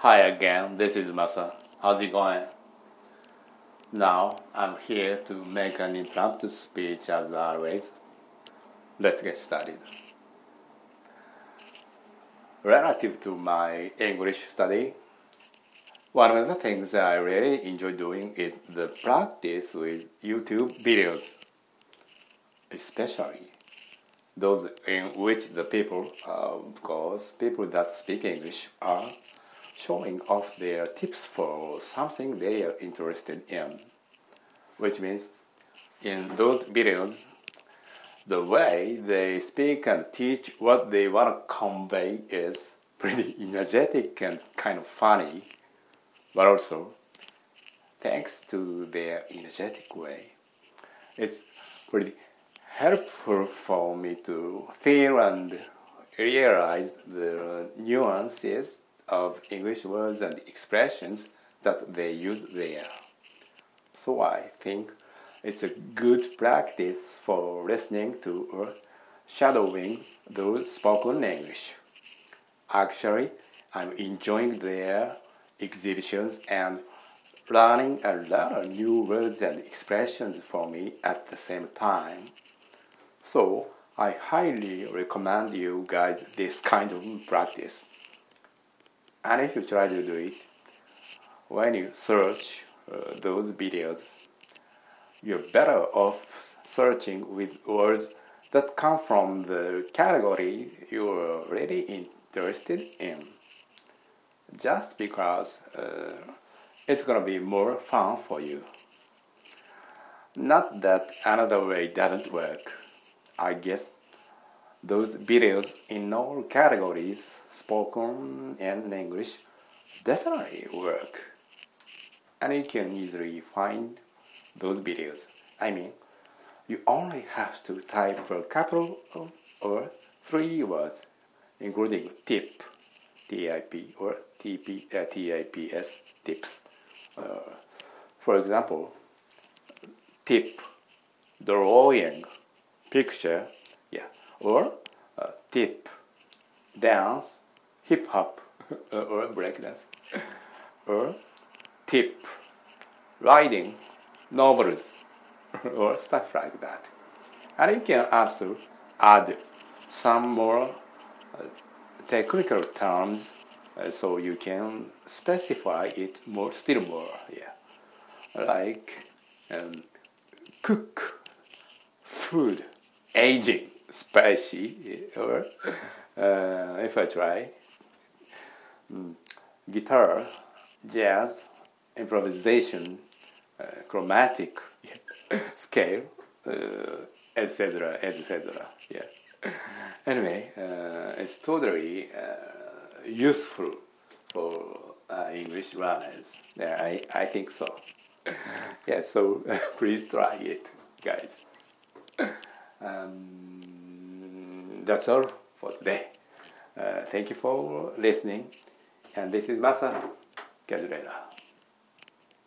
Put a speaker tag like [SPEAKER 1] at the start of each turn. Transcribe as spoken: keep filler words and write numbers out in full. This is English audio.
[SPEAKER 1] Hi again, this is Masa. How's it going? Now I'm here to make an impromptu speech as always. Let's get started. Relative to my English study, one of the things I really enjoy doing is the practice with YouTube videos, especially those in which the people, uh, of course, people that speak English are showing off their tips for something they are interested in, which means in those videos, the way they speak and teach what they want to convey is pretty energetic and kind of funny, but also, thanks to their energetic way, it's pretty helpful for me to feel and realize the nuances of English words and expressions that they use there. So I think it's a good practice for listening to or shadowing those spoken English. Actually, I'm enjoying their exhibitions and learning a lot of new words and expressions for me at the same time. So I highly recommend you guys this kind of practice. And if you try to do it, when you search uh, those videos, you're better off searching with words that come from the category you're really interested in. Just because uh, it's going to be more fun for you. Not that another way doesn't work. I guess those videos in all categories, spoken and English, definitely work. And you can easily find those videos. I mean, you only have to type a couple of or three words, including tip, T I P, or T P, uh, T I P S, tips. Uh, for example, tip, drawing, picture, yeah, or uh, tip, dance, hip hop, or breakdance, or tip, writing, novels, or stuff like that. And you can also add some more uh, technical terms uh, so you can specify it more, still more, yeah. Like um, cook, food, aging, spicy, or uh, if I try, um, guitar, jazz, improvisation, uh, chromatic, scale, uh, et cetera, et cetera. Yeah. Anyway, uh, it's totally uh, useful for uh, English learners. Yeah, I, I think so. Yeah, so please try it, guys. Um, that's all for today. Uh, thank you for listening. And this is Masa. Catch you later.